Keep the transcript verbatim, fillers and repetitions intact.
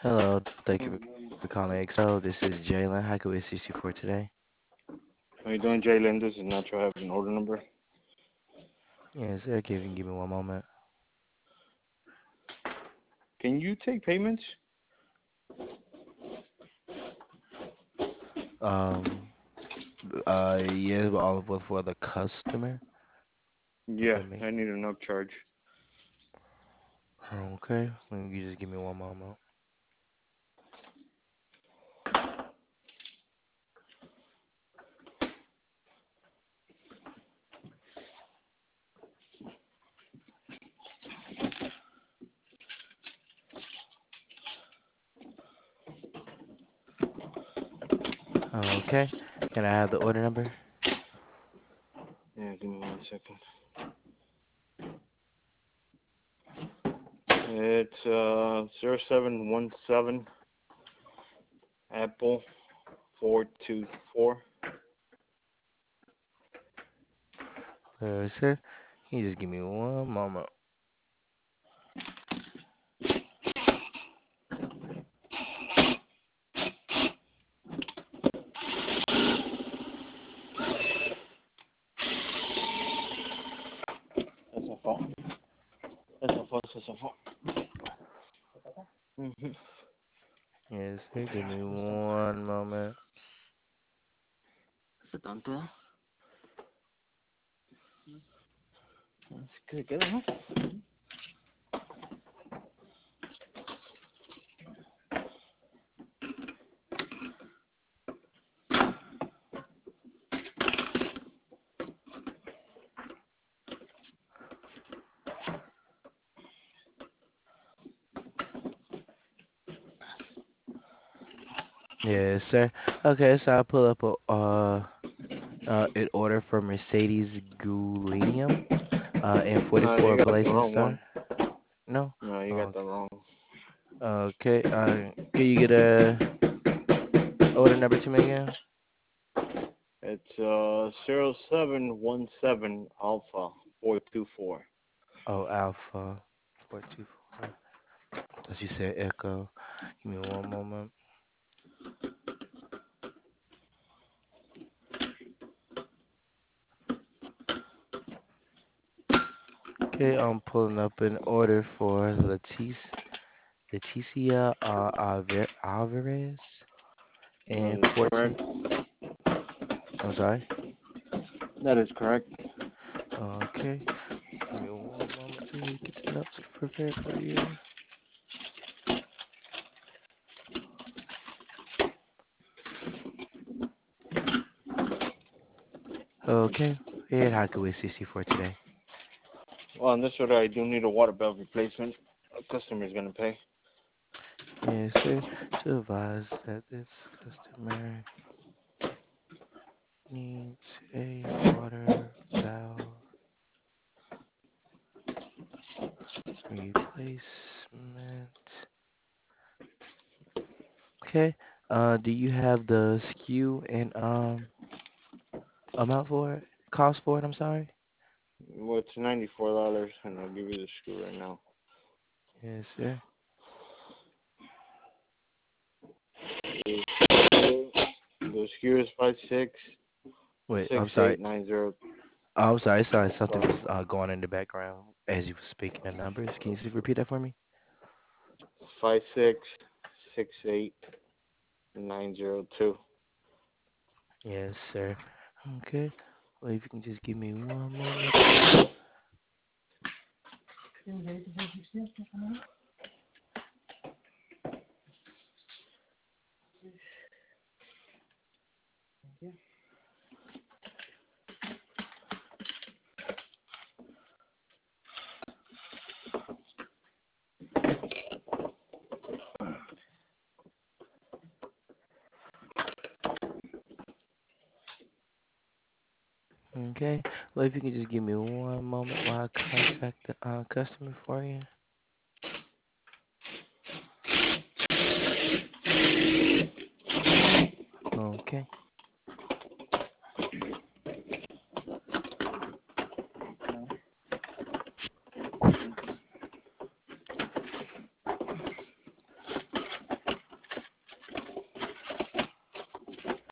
Hello, thank you for calling X O. This is Jalen. How can we assist you for today? How you doing, Jalen? This is Nacho. I have an order number. Yes, sir. Can you give me one moment? Can you take payments? Um, uh, yes, but all of what for the customer. Yeah, Let me. I need an upcharge. Okay, let you just give me one moment. Okay, can I have the order number? Yeah, give me one second. It's uh zero seven one seven Apple four two four. Uh, sir, can you just give me one moment? That's a phone. That's a phone. That's a phone. Mm-hmm. Yes, sir. Give me one moment. ¿Hace tanto? ¿Qué queda, no? Yes, sir. Okay, so I'll pull up a uh, uh an order for Mercedes Gulenium uh and No, you forty-four got the Blazing wrong one. Star. No? No, you got the Okay. wrong. Okay. Uh, can you get a order number to me again? It's uh zero seven one seven Alpha four two four. Oh, Alpha four two four. As you said, Echo. Give me one moment. Okay, I'm pulling up an order for Leticia, Leticia uh, Alve- Alvarez and That is fourteen. correct. I'm sorry. That is correct. Okay, give me one moment to get the notes prepared for you. Okay, and how can we assist you for today? Well, on this order, I do need a water belt replacement. A customer is gonna pay. Yes, sir. To advise that this customer needs a water valve replacement. Okay. Uh, do you have the S K U and um amount for it? Cost for it? I'm sorry. Well, it's ninety-four dollars, and I'll give you the screw right now. Yes, sir. The screw is five six Wait, six I'm sorry. eight nine zero. Oh, I'm sorry. Sorry, something Sorry, was uh, going in the background as you were speaking the numbers. Can you just repeat that for me? five six six eight nine zero two. Yes, sir. Okay. Well, if you can just give me one moment, please. Okay. Well, if you can just give me one moment while I contact the uh, customer for you. Okay.